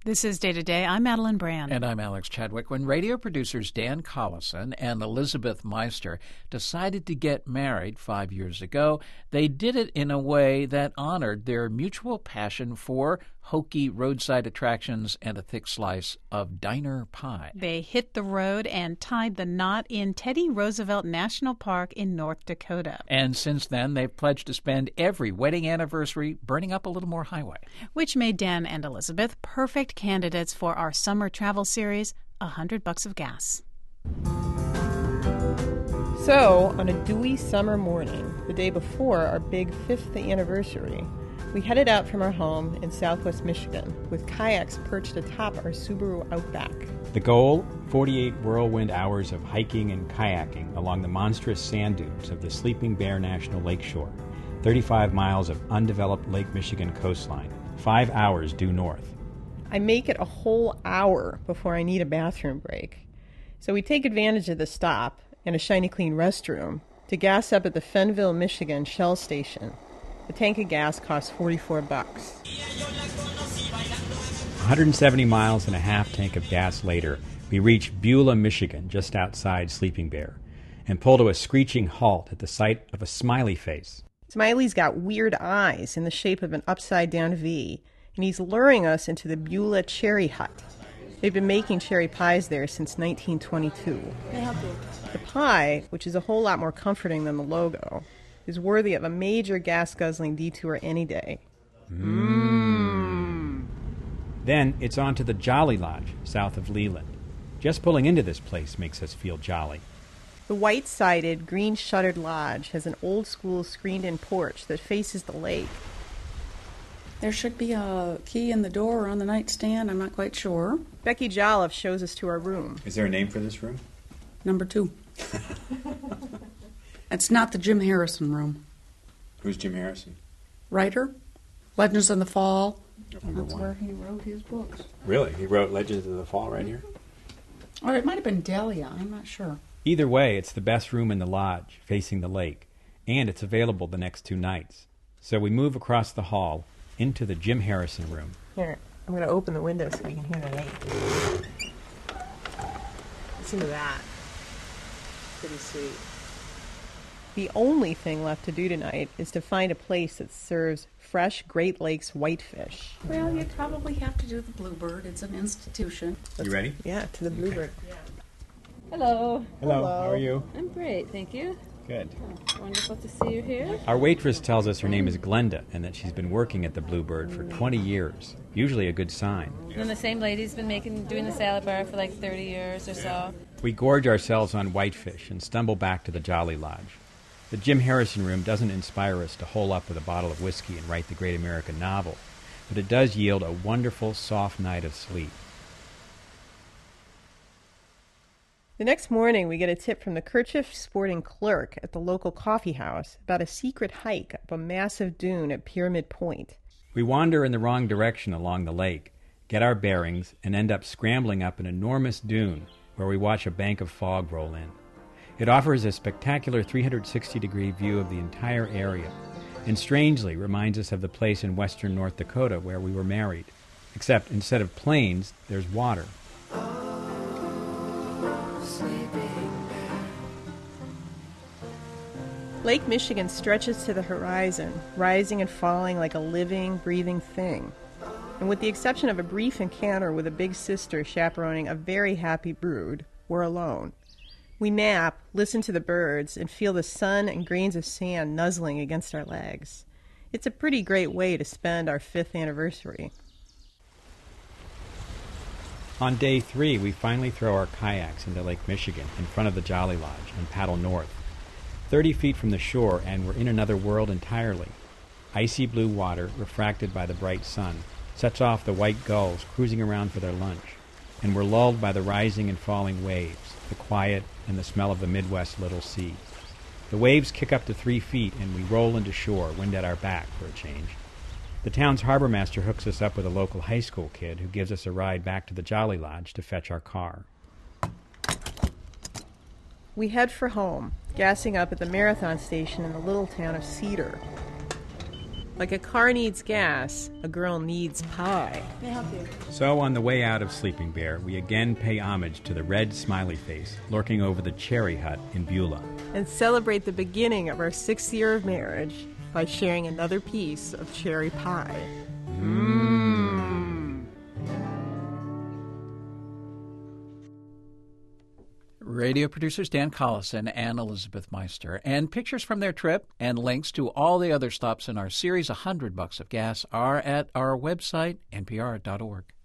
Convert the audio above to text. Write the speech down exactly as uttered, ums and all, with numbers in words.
This is Day to Day. I'm Madeline Brand. And I'm Alex Chadwick. When radio producers Dan Collison and Elizabeth Meister decided to get married five years ago, they did it in a way that honored their mutual passion for hokey roadside attractions and a thick slice of diner pie. They hit the road and tied the knot in Teddy Roosevelt National Park in North Dakota. And since then, they've pledged to spend every wedding anniversary burning up a little more highway. Which made Dan and Elizabeth perfect candidates for our summer travel series, A Hundred Bucks of Gas. So, on a dewy summer morning, the day before our big fifth anniversary, we headed out from our home in southwest Michigan with kayaks perched atop our Subaru Outback. The goal, forty-eight whirlwind hours of hiking and kayaking along the monstrous sand dunes of the Sleeping Bear National Lakeshore, thirty-five miles of undeveloped Lake Michigan coastline, five hours due north. I make it a whole hour before I need a bathroom break. So we take advantage of the stop and a shiny clean restroom to gas up at the Fenville, Michigan Shell Station. A tank of gas costs forty-four bucks. one hundred seventy miles and a half tank of gas later, we reach Beulah, Michigan, just outside Sleeping Bear, and pull to a screeching halt at the sight of a smiley face. Smiley's got weird eyes in the shape of an upside-down V, and he's luring us into the Beulah Cherry Hut. They've been making cherry pies there since nineteen twenty-two. The pie, which is a whole lot more comforting than the logo, is worthy of a major gas-guzzling detour any day. Mmm. Then it's on to the Jolly Lodge, south of Leland. Just pulling into this place makes us feel jolly. The white-sided, green-shuttered lodge has an old-school screened-in porch that faces the lake. There should be a key in the door or on the nightstand. I'm not quite sure. Becky Jolliffe shows us to our room. Is there a name for this room? Number two. It's not the Jim Harrison room. Who's Jim Harrison? Writer. Legends of the Fall. Number That's one. where he wrote his books. Really? He wrote Legends of the Fall right here? Or it might have been Delia. I'm not sure. Either way, it's the best room in the lodge, facing the lake, and it's available the next two nights. So we move across the hall into the Jim Harrison room. Here, I'm going to open the window so we can hear the lake. Listen to that. Pretty sweet. The only thing left to do tonight is to find a place that serves fresh Great Lakes whitefish. Well, you'd probably have to do the Bluebird. It's an institution. You ready? Yeah, to the Bluebird. Yeah. Hello. Hello. Hello. How are you? I'm great, thank you. Good. Wonderful to see you here. Our waitress tells us her name is Glenda and that she's been working at the Bluebird for twenty years. Usually a good sign. And the same lady's been making, doing the salad bar for like thirty years or so. We gorge ourselves on whitefish and stumble back to the Jolly Lodge. The Jim Harrison room doesn't inspire us to hole up with a bottle of whiskey and write the great American novel, but it does yield a wonderful, soft night of sleep. The next morning, we get a tip from the kerchief sporting clerk at the local coffee house about a secret hike up a massive dune at Pyramid Point. We wander in the wrong direction along the lake, get our bearings, and end up scrambling up an enormous dune where we watch a bank of fog roll in. It offers a spectacular three hundred sixty degree view of the entire area, and strangely reminds us of the place in western North Dakota where we were married, except instead of plains, there's water. Lake Michigan stretches to the horizon, rising and falling like a living, breathing thing. And with the exception of a brief encounter with a big sister chaperoning a very happy brood, we're alone. We nap, listen to the birds, and feel the sun and grains of sand nuzzling against our legs. It's a pretty great way to spend our fifth anniversary. On day three, we finally throw our kayaks into Lake Michigan in front of the Jolly Lodge and paddle north. Thirty feet from the shore, and we're in another world entirely. Icy blue water, refracted by the bright sun, sets off the white gulls cruising around for their lunch, and we're lulled by the rising and falling waves, the quiet and the smell of the Midwest little sea. The waves kick up to three feet, and we roll into shore, wind at our back for a change. The town's harbor master hooks us up with a local high school kid who gives us a ride back to the Jolly Lodge to fetch our car. We head for home, gassing up at the Marathon station in the little town of Cedar. Like a car needs gas, a girl needs pie. May I help you? So on the way out of Sleeping Bear, we again pay homage to the red smiley face lurking over the cherry hut in Beulah. And celebrate the beginning of our sixth year of marriage by sharing another piece of cherry pie. Mmm. Radio producers Dan Collison and Elizabeth Meister. And pictures from their trip and links to all the other stops in our series, one hundred Bucks of Gas, are at our website, N P R dot org.